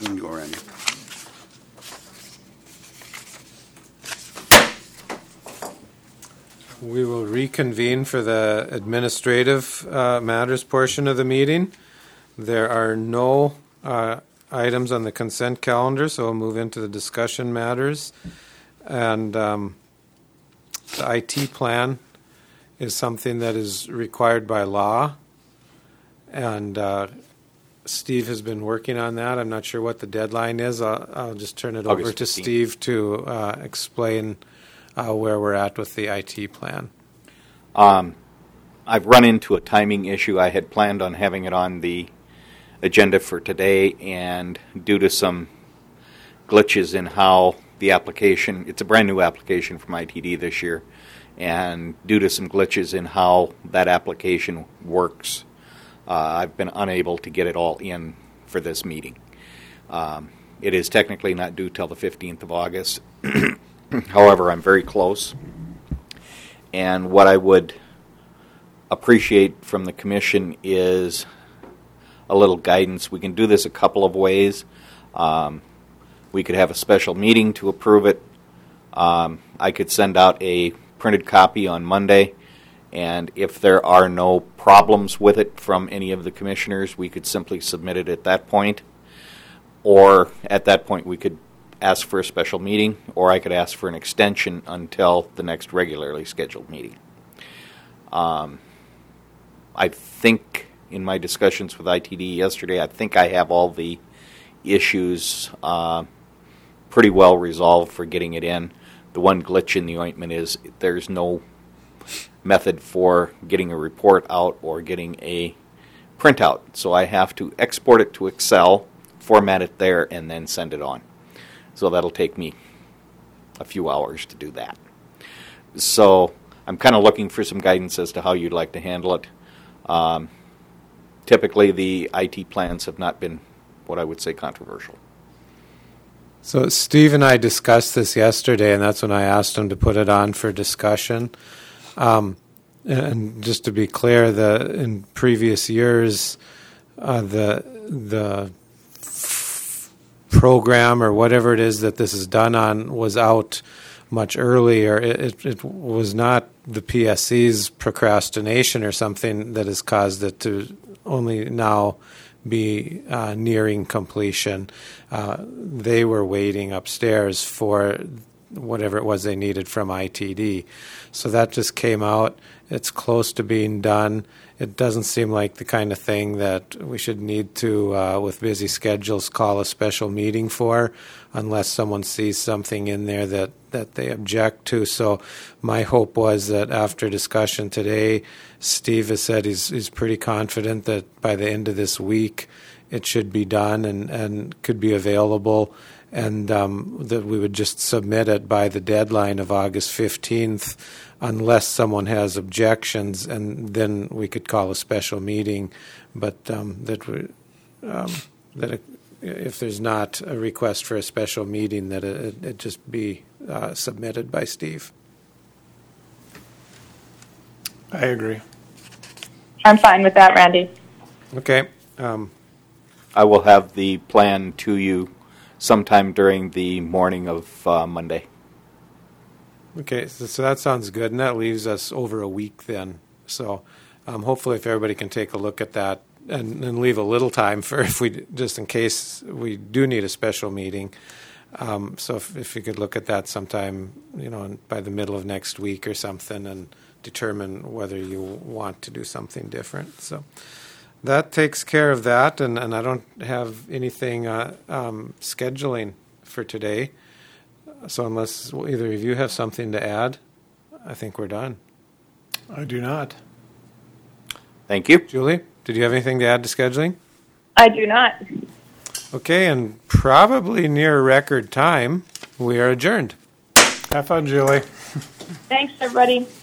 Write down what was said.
You can go, Randy. We will reconvene for the administrative matters portion of the meeting. There are no items on the consent calendar, so we'll move into the discussion matters. And the IT plan is something that is required by law. And Steve has been working on that. I'm not sure what the deadline is. I'll just turn it over to Steve to explain where we're at with the IT plan. I've run into a timing issue. I had planned on having it on the agenda for today, and due to some glitches in how the application, it's a brand new application from ITD this year, and due to some glitches in how that application works, I've been unable to get it all in for this meeting. It is technically not due till the 15th of August. However, I'm very close. And what I would appreciate from the commission is a little guidance. We can do this a couple of ways. We could have a special meeting to approve it. I could send out a printed copy on Monday, and if there are no problems with it from any of the commissioners, we could simply submit it at that point. Or at that point, we could ask for a special meeting, or I could ask for an extension until the next regularly scheduled meeting. I think in my discussions with ITD yesterday, I think I have all the issues pretty well resolved for getting it in. The one glitch in the ointment is there's no method for getting a report out or getting a printout. So I have to export it to Excel, format it there, and then send it on. So that'll take me a few hours to do that. So I'm kind of looking for some guidance as to how you'd like to handle it. Typically, the IT plans have not been what I would say controversial. So Steve and I discussed this yesterday, and that's when I asked him to put it on for discussion. And just to be clear, in previous years, the program or whatever it is that this is done on was out much earlier. It was not the PSC's procrastination or something that has caused it to only now be nearing completion. They were waiting upstairs for whatever it was they needed from ITD. So that just came out. It's close to being done. It doesn't seem like the kind of thing that we should need to, with busy schedules, call a special meeting for, unless someone sees something in there that they object to. So my hope was that after discussion today, Steve has said he's pretty confident that by the end of this week it should be done and could be available, and that we would just submit it by the deadline of August 15th, unless someone has objections, and then we could call a special meeting. But if there's not a request for a special meeting, that it just be submitted by Steve. I agree. I'm fine with that, Randy. Okay. I will have the plan to you sometime during the morning of Monday. Okay, so that sounds good, and that leaves us over a week then. So hopefully if everybody can take a look at that and leave a little time for just in case we do need a special meeting. So if you could look at that sometime, by the middle of next week or something, and determine whether you want to do something different. So that takes care of that, and I don't have anything scheduling for today. So unless either of you have something to add, I think we're done. I do not. Thank you. Julie, did you have anything to add to scheduling? I do not. Okay, and probably near record time, we are adjourned. Have fun, Julie. Thanks, everybody.